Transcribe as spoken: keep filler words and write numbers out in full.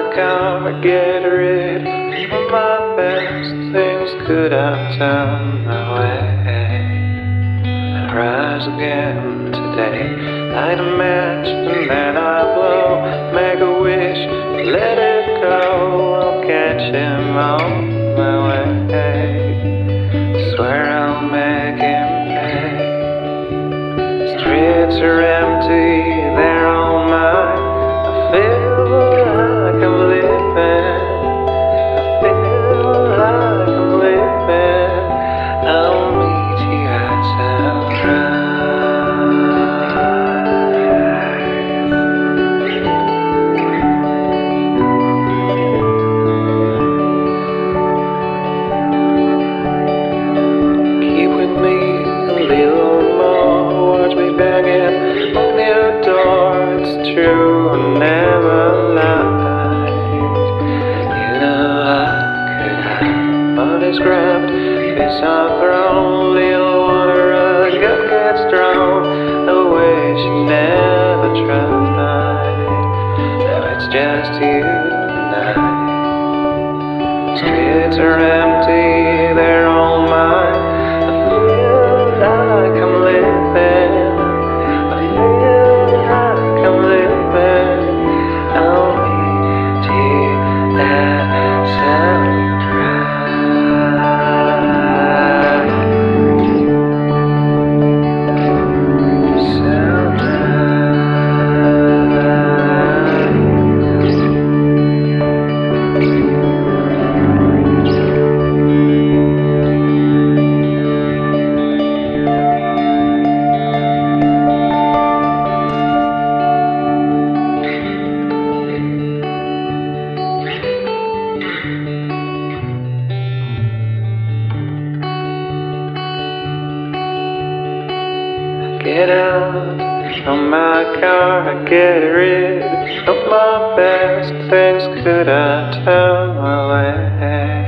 car, I get rid of my best things. Could I turn my way and rise again today? Light a match and then I blow. Make a wish, let it go. I'll catch him on my way. Swear I'll make him pay. Streets are empty, they're all mine. I feel like I'm living. I feel like I'm living. I'll meet you at sunrise. Keep with me a little more. Watch me banging on your door. It's true, I never lied. You know I could hide. Body's grabbed, face on throne. Little water, a gut gets drawn. The way she never tried. Now it's just you and I. Streets are empty, they're all mine. I feel like I'm living. I feel like I'm living. I'll meet you at sunrise. Get out of my car, I get rid of my best things. Could I turn my way?